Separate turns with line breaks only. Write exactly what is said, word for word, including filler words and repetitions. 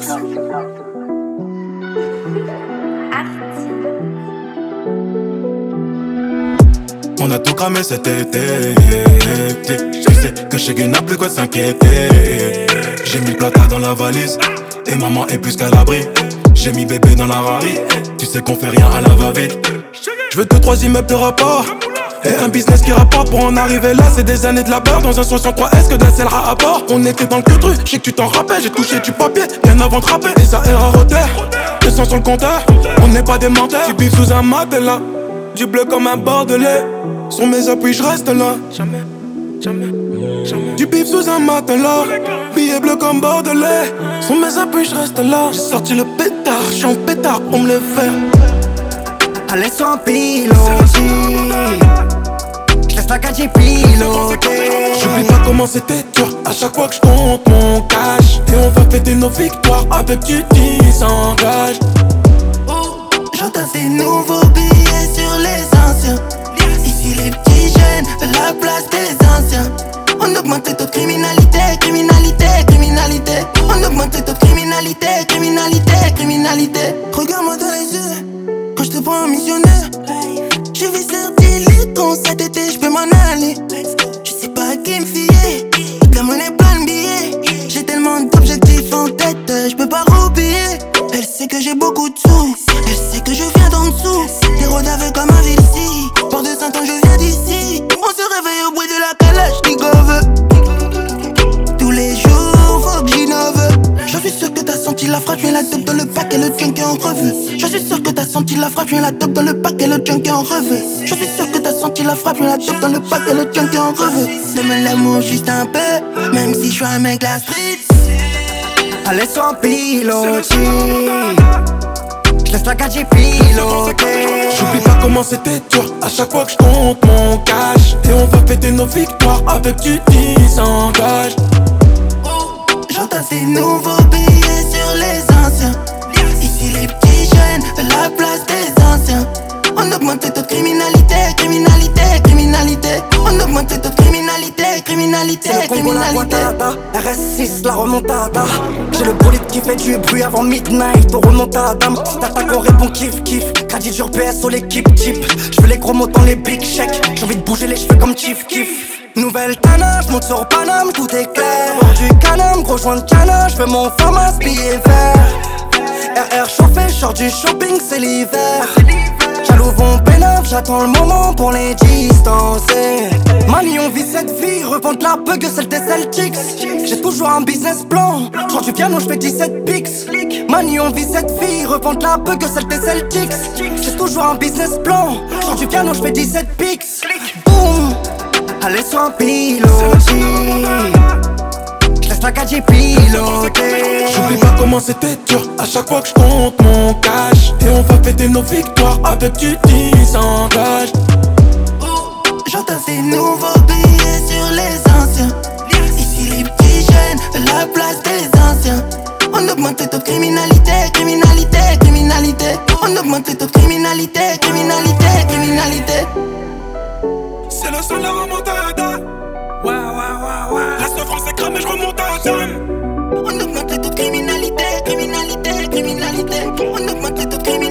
On a tout cramé cet été. Je sais que chez Guy n'a plus quoi s'inquiéter. J'ai mis le placard dans la valise et maman est plus qu'à l'abri. J'ai mis bébé dans la Rari. Tu sais qu'on fait rien à la va-vite. Je veux deux, trois immeubles de rapport et un business qui rapporte. Pour en arriver là, c'est des années de labeur. Dans un soixante-trois S que d'un sel à bord. On était dans le queutru, je sais que tu t'en rappelles. J'ai touché du papier, bien avant de rapper. Et ça est raroté, deux cents sur le compteur. On n'est pas des menteurs. Tu biffes sous un matelas, du bleu comme un bordelais. Sur mes appuis, je reste là. Jamais, jamais, jamais. Du bif sous un matelas, billet bleu comme bordelais. Sur mes appuis, je reste là. J'ai sorti le pétard, je suis en pétard pour me le faire.
Allez sans pilotis, j'laisse la gadget piloter.
J'oublie pas comment c'était dur à chaque fois que je compte mon cash. Et on va fêter nos victoires avec du dix engage.
J'entends ces nouveaux billets sur les anciens. Ici les petits jeunes veulent la place des anciens. On augmente le taux de criminalité, criminalité, criminalité. On augmente le taux de criminalité, criminalité, criminalité. Regarde-moi dans les yeux, quand je te prends un missionnaire. Je vais sortir les tons cet été, je peux m'en aller. Je sais pas à qui me fier, toute la monnaie plein de billets. J'ai tellement d'objectifs en tête, je peux pas roupiller. Elle sait que j'ai beaucoup de sous, elle sait que je viens d'en dessous. Des rods avec comme un Vinci, port de Saint-Anne, je viens d'ici. On se réveille au bruit de la calèche, Nikov. Tous les jours, faut que j'innove. Je suis sûr que t'as senti la frappe, viens la dope dans le pack et le junk est en revue. Je suis sûr que t'as senti la frappe, viens la dope dans le pack et le junk est en revue. Je suis sûr que t'as senti la frappe, viens la dope dans le pack et le junk est en revue. Demain l'amour juste un peu, même si je suis un mec la street. Allez sans pilotis, j'laisse la gadget piloter.
J'oublie pas comment c'était dur à chaque fois que je compte mon cash. Et on va fêter nos victoires avec du dix engage.
J'entends ces nouveaux billets sur les anciens. Ici les petits jeunes veulent la place des anciens. On augmente le taux de criminalité, criminalité, criminalité. On augmente le taux de criminalité, criminalité, criminalité.
R S six, la remontada. J'ai le bolide qui fait du bruit avant midnight. Au remontada, t'attaques, on répond kiff kiff. Caddy sur P S sur l'équipe type. J'fais les gros mots dans les big checks. J'ai envie de bouger les cheveux comme Chief Kiff. Nouvelle Tana, j'monte sur Paname, tout est clair. Hors du Canam, gros joint de Cana, j'fais mon Famas, billet vert. R R chauffé, j'sors du shopping, c'est l'hiver. Jaloux vont pénave, j'attends le moment pour les distancer. Mani, on vit cette vie, revente la bug, celle des Celtics. J'ai toujours un business plan, genre du piano, j'fais dix-sept pics. Mani, on vit cette vie, revente la bug, celle des Celtics. J'ai toujours un business plan, genre du piano, j'fais dix-sept pics. Boum, allez sur un pilotis, j'laisse la gadget piloter.
J'oublie pas comment c'était dur à chaque fois que je compte mon cash. Et on va fêter nos victoires avec du dix engage.
J'entends ces nouveaux billets sur les anciens. Ici les petits jeunes veulent la place des anciens. On augmente le taux de criminalité, criminalité, criminalité. On augmente le taux de criminalité, criminalité, criminalité.
C'est le son de la remontada. Ouais, ouais, ouais, ouais. La souffrance est cramée, je remonte à terme.
On augmente le taux de criminalité, criminalité, criminalité. On augmente le taux de criminalité.